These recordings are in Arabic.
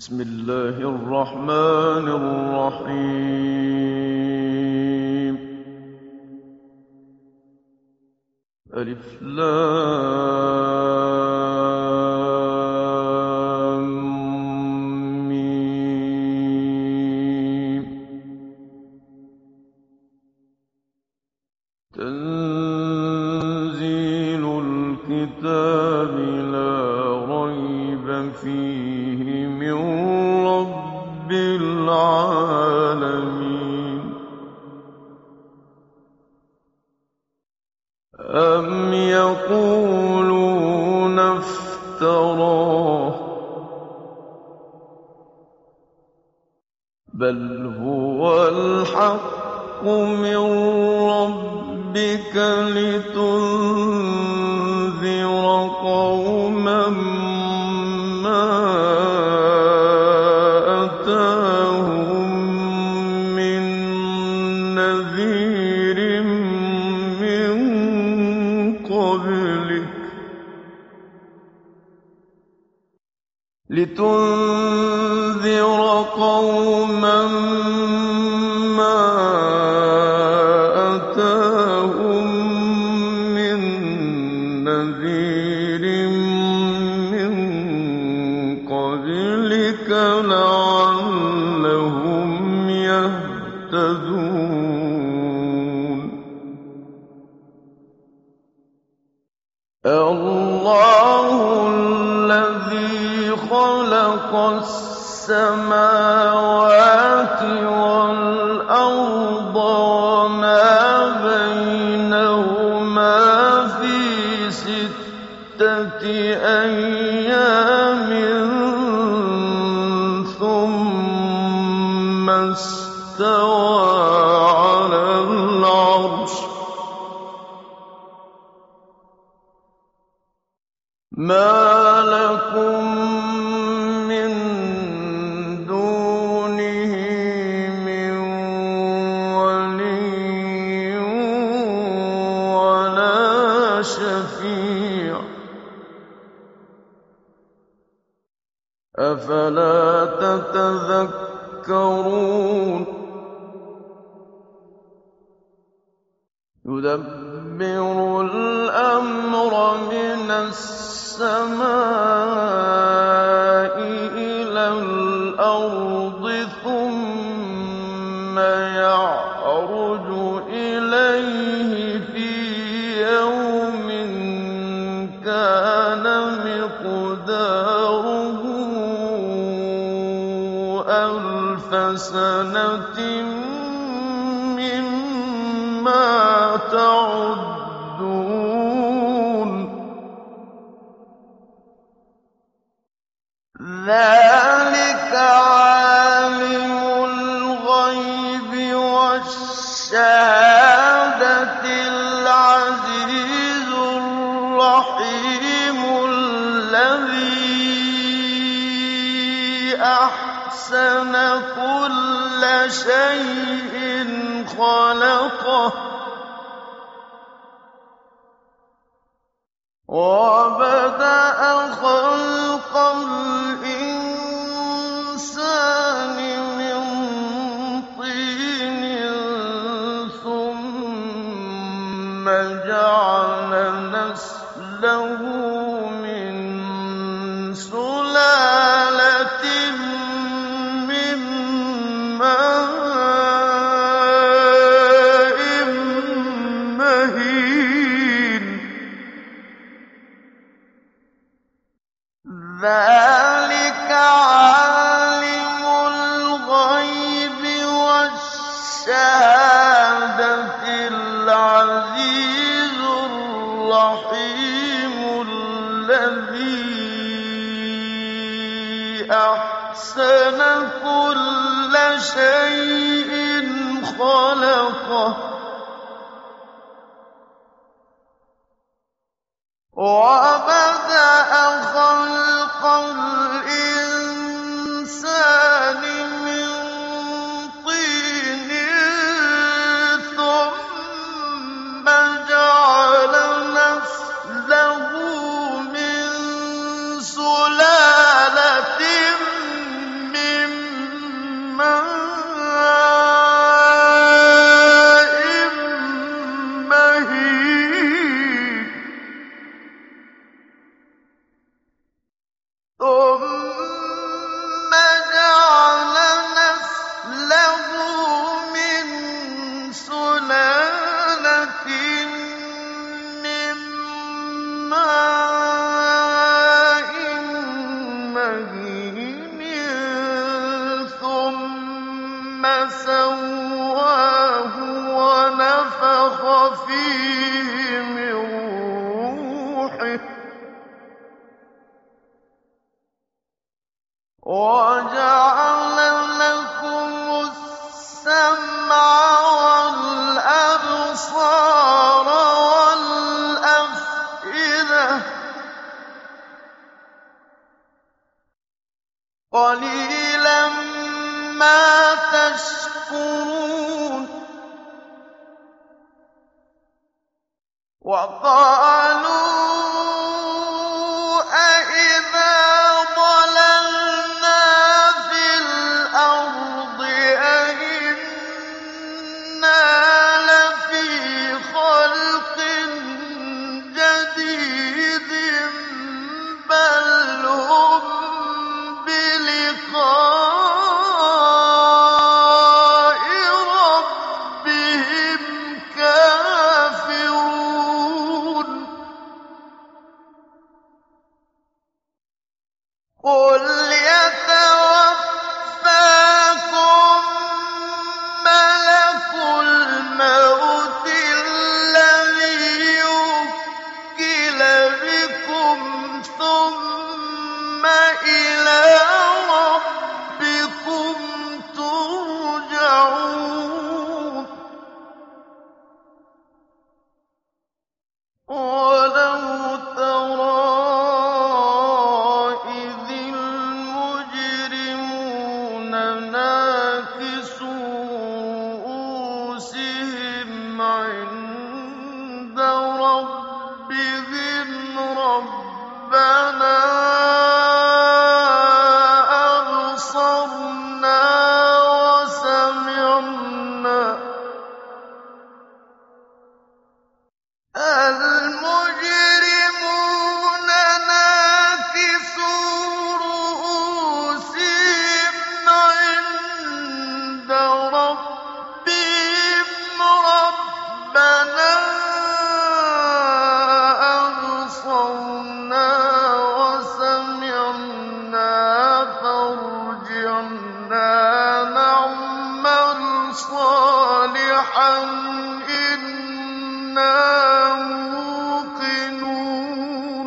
بسم الله الرحمن الرحيم. ألف لام ميم. تنزيل الكتاب لا ريب فيه من رب العالمين. أم يقولون افتراه بل هو الحق من ربك لتنذر قوما ما أتاهم من نذير من قبلك لعلهم يهتدون. الله الذي خلق السماوات والأرض وما بينهما في 6 أيام ثم استوى على العرش. ما لكم من دونه من ولي ولا شفيع أفلا تتذكرون. يدبر الأمر من السماء إلى الأرض ثم يعرج إليه في يوم كان مقداره 1000 سنة مما تعدون. ذلك عالم الغيب والشهادة العزيز الرحيم الذي أحسن كل شيء خلقه وبدأ خلق الإنسان من طين ثم جعل نسله من سلالة من ماء مهين. ذلك عالم الغيب والشهادة العزيز الرحيم الذي أحسن كل شيء خلقه وبدأ خلق الإنسان من طين ثم جعل نسله من سلالة مَهِينٍ ثُمَّ سَوَّاهُ وَنَفَخَ فِيهِ مِن رُّوحِهِ وَجَعَلَ لَكُمُ السَّمْعَ وَالْأَبْصَارَ وَالْأَفْئِدَةَ ۚ قَلِيلًا مَّا تَشْكُرُونَ وَقَالُوا أَإِذَا ضَلَلْنَا فِي الْأَرْضِ أَإِنَّا لَفِي خَلْقٍ جَدِيدٍ بَلْ هُم بِلِقَاءِ رَبِّهِمْ كَافِرُونَ قُلْ يَتَوَفَّاكُم مَّلَكُ الْمَوْتِ الَّذِي وُكِّلَ بِكُمْ ثُمَّ إِلَىٰ رَبِّكُمْ تُرْجَعُونَ وَلَوْ تَرَىٰ إِذِ الْمُجْرِمُونَ نَاكِسُو رُءُوسِهِمْ عِندَ رَبِّهِمْ رَبَّنَا أَبْصَرْنَا وَسَمِعْنَا الْمُجْرِمُونَ نَاكِسُو رُءُوسِهِمْ عِندَ رَبِّهِمْ رَبَّنَا أَبْصَرْنَا وَسَمِعْنَا فَارْجِعْنَا نَعْمَلْ صَالِحًا إِنَّا مُوقِنُونَ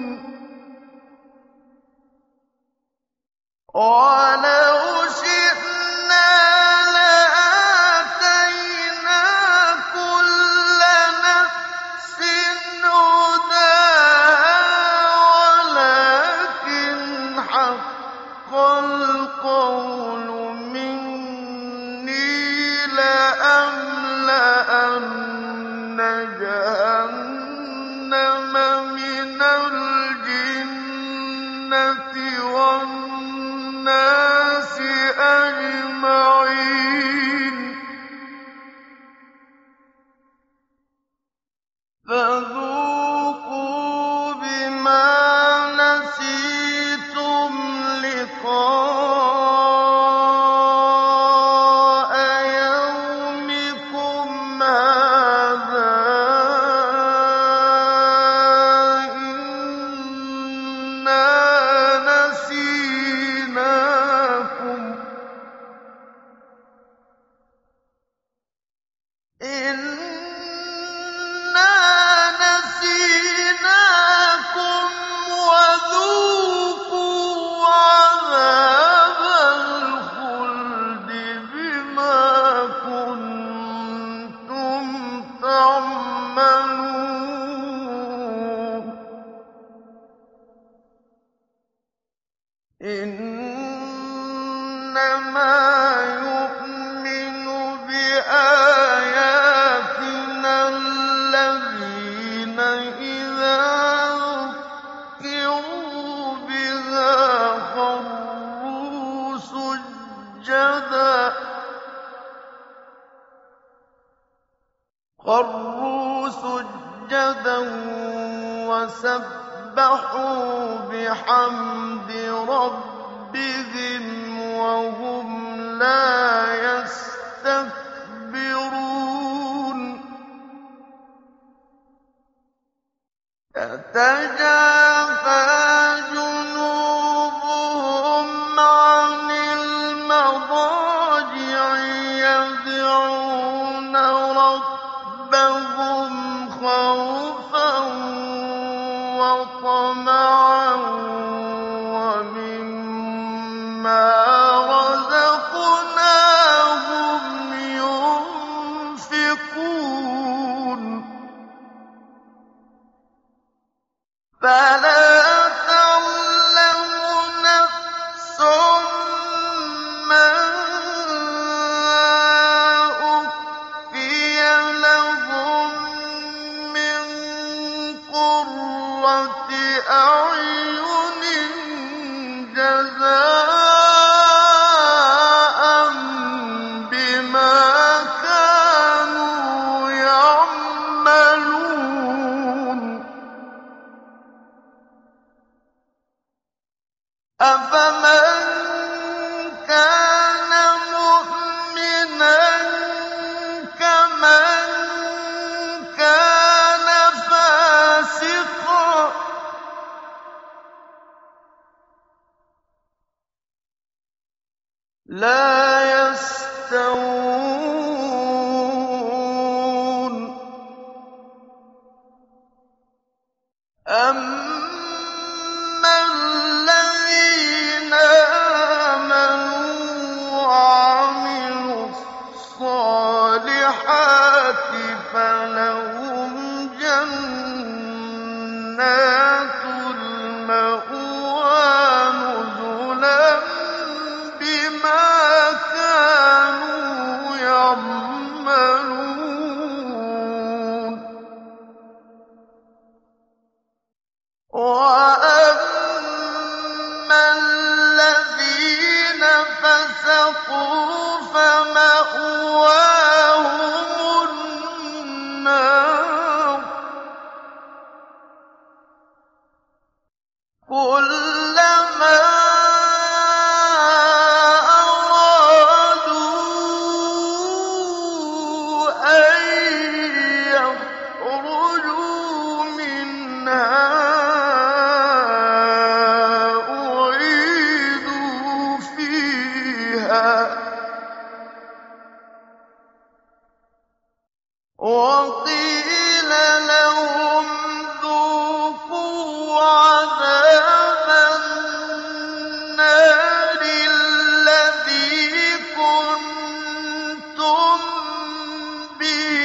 وَلَوْ شِئْنَا لَآتَيْنَا كُلَّ نَفْسٍ هُدَاهَا وَلَٰكِنْ حَقَّ الْقَوْلُ مِنِّي لَأَمْلَأَنَّ جَهَنَّمَ مِنَ الْجِنَّةِ وَالنَّاسِ أَجْمَعِينَ فَذُوقُوا بِمَا نَسِيتُمْ لِقَاءَ يَوْمِكُمْ هَٰذَا إِنَّا نَسِينَاكُمْ وَذُوقُوا عَذَابَ الْخُلْدِ بِمَا كُنتُمْ تَعْمَلُونَ إِنَّمَا يُؤْمِنُ بِآيَاتِنَا الَّذِينَ إِذَا ذُكِّرُوا بِهَا خَرُّوا سُجَّدًا وَسَبَّحُوا بِحَمْدِ رَبِّهِمْ وَهُمْ لَا يَسْتَكْبِرُونَ تَتَجَافَىٰ جُنُوبُهُمْ رَزَقْنَاهُمْ يُنفِقُونَ فَلَا تَعْلَمُ نَفْسٌ مَّا أُخْفِيَ لَهُم مِّن قُرَّةِ أَعْيُنٍ جَزَاءً بِمَا كَانُوا يَعْمَلُونَ أَفَمَن كَانَ مُؤْمِنًا كَمَن كَانَ فَاسِقًا ۚ لَّا يَسْتَوُونَ أَمَّا الَّذِينَ آمَنُوا وَعَمِلُوا الصَّالِحَاتِ فَلَهُمْ جَنَّاتُ الْمَأْوَىٰ نُزُلًا بِمَا كَانُوا يَعْمَلُونَ وَأَمَّا الَّذِينَ فَسَقُوا فَمَأْوَاهُمُ النَّارُ كُلَّمَا أَرَادُوا أَن يَخْرُجُوا مِنْهَا أُعِيدُوا فِيهَا وَقِيلَ لَهُمْ ذُوقُوا عَذَابَ النَّارِ الَّذِي كُنتُم بِهِ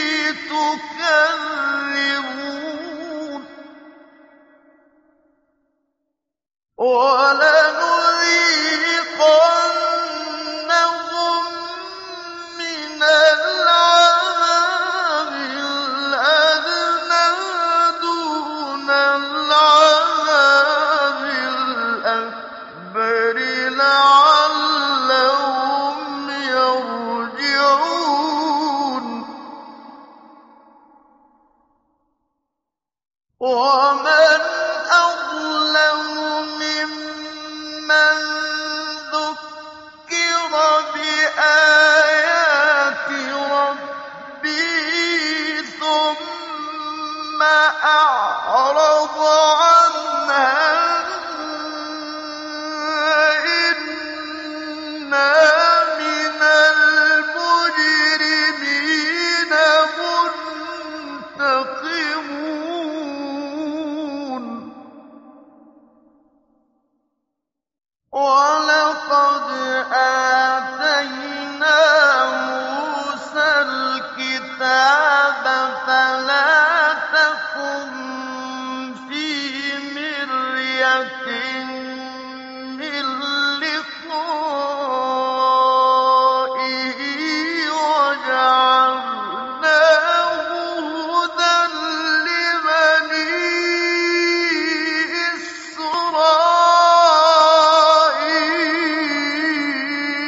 تُكَذِّبُونَ وَلَنُذِيقَنَّهُم مِّنَ الْعَذَابِ الْأَدْنَىٰ دُونَ الْعَذَابِ الْأَكْبَرِ لَعَلَّهُمْ يَرْجِعُونَ وَمَنْ أَظْلَمُ مِمَّن ذُكِّرَ بِآيَاتِ رَبِّهِ ثُمَّ أَعْرَضَ عَنْهَا إِنَّا مِنَ الْمُجْرِمِينَ مُنتَقِمُونَ وَلَقَدْ آتَيْنَا مُوسَى الْكِتَابَ فَلَا تَكُن فِي مِرْيَةٍ مِّن لِّقَائِهِ وَجَعَلْنَاهُ هُدًى لِّبَنِي إِسْرَائِيلَ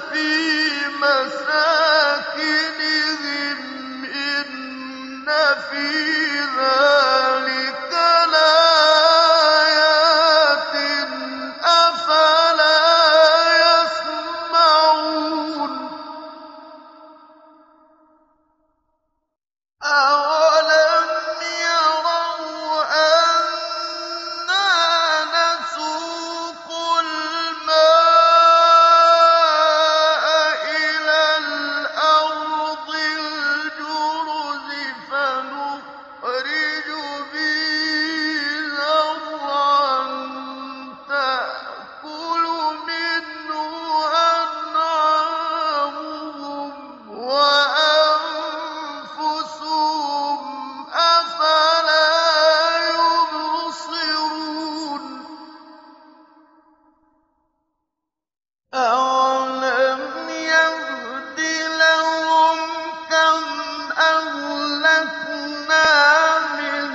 فِي مَسَاكِنِهِمْ إِنَّ فِي ذَٰلِكَ لَآيَاتٍ ۖ أَفَلَا يَسْمَعُونَ أَوَلَمْ يَرَوْا أَنَّا نَسُوقُ الْمَاءَ إِلَى الْأَرْضِ الْجُرُزِ فَنُخْرِجُ بِهِ زَرْعًا تَأْكُلُ مِنْهُ أَنْعَامُهُمْ وَأَنفُسُهُمْ ۖ أَفَلَا يُبْصِرُونَ أَوَلَمْ يَهْدِ لَهُمْ كَمْ أَهْلَكْنَا مِن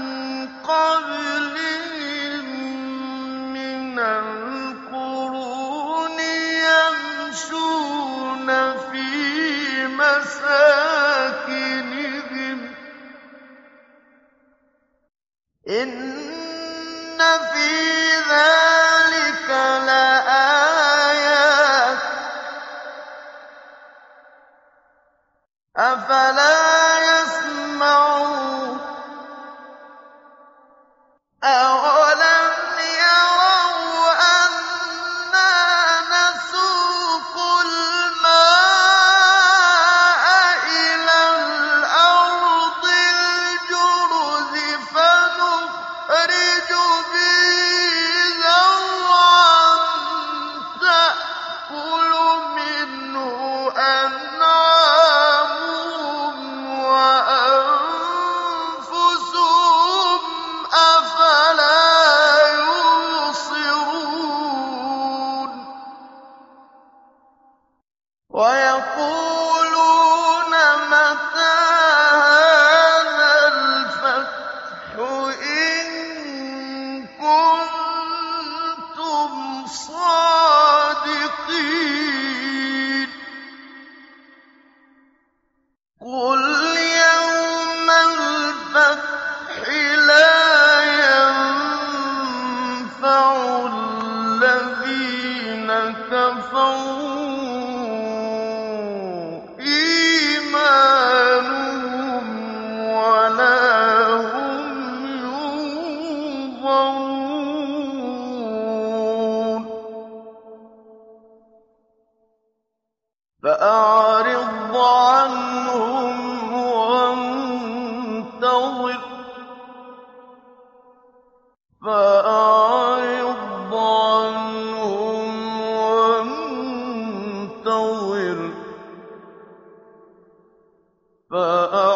قَبْلِهِم مِّنَ الْقُرُونِ يَمْشُونَ فِي مَسَاكِنِهِمْ ۗ إِنَّ فِي ذَٰلِكَ لَآيَاتٍ ۖ أَفَلَا يَسْمَعُونَ أَوَلَمْ يَرَوْا أَنَّا نَسُوقُ الْمَاءَ إِلَى الْأَرْضِ الْجُرُزِ فَنُخْرِجُ بِهِ زَرْعًا تَأْكُلُ مِنْهُ أَنْعَامُهُمْ وَأَنفُسُهُمْ ۖ أَفَلَا يُبْصِرُونَ وَيَقُولُونَ مَتَىٰ هَٰذَا الْفَتْحُ إِن كُنتُمْ صَادِقِينَ قُلْ يَوْمَ الْفَتْحِ لَا يَنفَعُ الَّذِينَ كَفَرُوا إِيمَانُهُمْ وَلَا هُمْ يُنظَرُونَ فَأَعْرِضْ عَنْهُمْ وَانتَظِرْ فَأَعْرِضْ